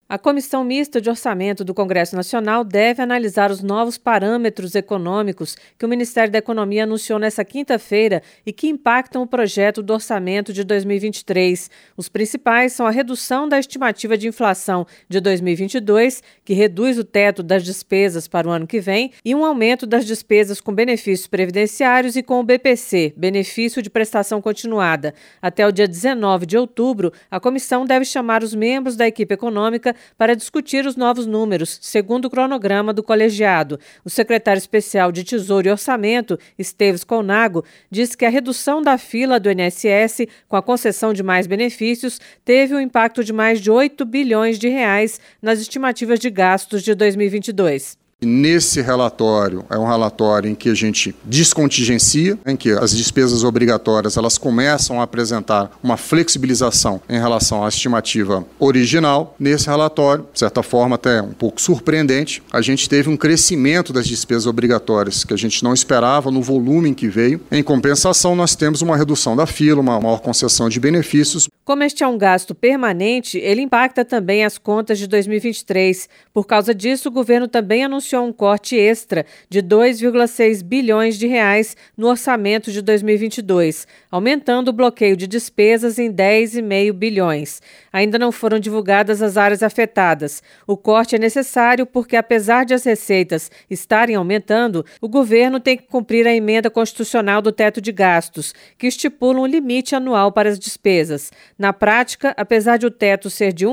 A Comissão Mista de Orçamento do Congresso Nacional deve analisar os novos parâmetros econômicos que o Ministério da Economia anunciou nesta quinta-feira e que impactam o projeto do orçamento de 2023. Os principais são a redução da estimativa de inflação de 2022, que reduz o teto das despesas para o ano que vem, e um aumento das despesas com benefícios previdenciários e com o BPC, Benefício de Prestação Continuada. Até o dia 19 de outubro, a comissão deve chamar os membros da equipe econômica para discutir os novos números, segundo o cronograma do colegiado. O secretário especial de Tesouro e Orçamento, Esteves Colnago, disse que a redução da fila do INSS, com a concessão de mais benefícios, teve um impacto de mais de 8 bilhões de reais nas estimativas de gastos de 2022. Nesse relatório, é um relatório em que a gente descontingencia, em que as despesas obrigatórias elas começam a apresentar uma flexibilização em relação à estimativa original. Nesse relatório, de certa forma até um pouco surpreendente, a gente teve um crescimento das despesas obrigatórias que a gente não esperava no volume em que veio. Em compensação, nós temos uma redução da fila, uma maior concessão de benefícios. Como este é um gasto permanente, ele impacta também as contas de 2023. Por causa disso, o governo também anunciou um corte extra de 2,6 bilhões de reais no orçamento de 2022, aumentando o bloqueio de despesas em 10,5 bilhões. Ainda não foram divulgadas as áreas afetadas. O corte é necessário porque, apesar de as receitas estarem aumentando, o governo tem que cumprir a emenda constitucional do teto de gastos, que estipula um limite anual para as despesas. Na prática, apesar de o teto ser de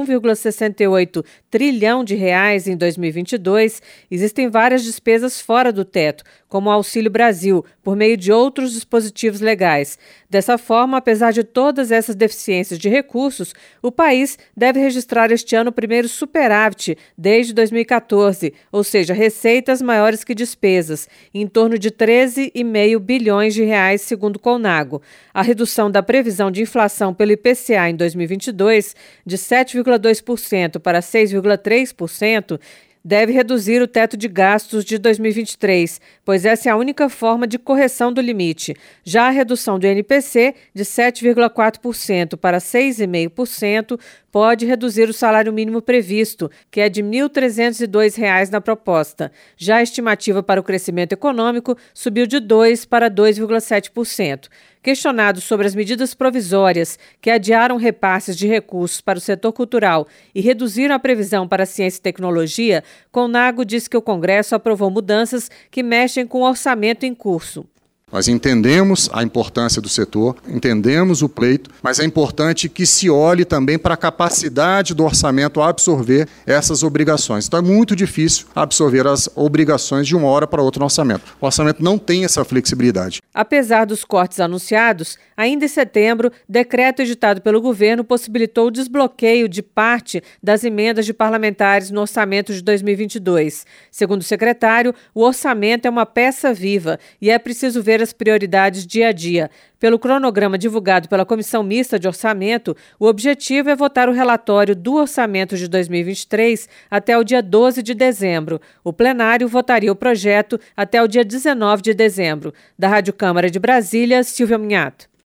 1,68 trilhão de reais em 2022, existem várias despesas fora do teto, como o Auxílio Brasil, por meio de outros dispositivos legais. Dessa forma, apesar de todas essas deficiências de recursos, o país deve registrar este ano o primeiro superávit desde 2014, ou seja, receitas maiores que despesas, em torno de 13,5 bilhões de reais, segundo Colnago. A redução da previsão de inflação pelo IPCA em 2022, de 7,2% para 6,3%, deve reduzir o teto de gastos de 2023, pois essa é a única forma de correção do limite. Já a redução do INPC, de 7,4% para 6,5%, pode reduzir o salário mínimo previsto, que é de R$ 1.302 na proposta. Já a estimativa para o crescimento econômico subiu de 2% para 2,7%. Questionado sobre as medidas provisórias que adiaram repasses de recursos para o setor cultural e reduziram a previsão para ciência e tecnologia, Colnago disse que o Congresso aprovou mudanças que mexem com o orçamento em curso. Nós entendemos a importância do setor, entendemos o pleito, mas é importante que se olhe também para a capacidade do orçamento a absorver essas obrigações. Então é muito difícil absorver as obrigações de uma hora para outra no orçamento. O orçamento não tem essa flexibilidade. Apesar dos cortes anunciados, ainda em setembro, decreto editado pelo governo possibilitou o desbloqueio de parte das emendas de parlamentares no orçamento de 2022. Segundo o secretário, o orçamento é uma peça viva e é preciso ver as prioridades dia a dia. Pelo cronograma divulgado pela Comissão Mista de Orçamento, o objetivo é votar o relatório do orçamento de 2023 até o dia 12 de dezembro. O plenário votaria o projeto até o dia 19 de dezembro. Da Rádio Câmara de Brasília, Silvia Minhato.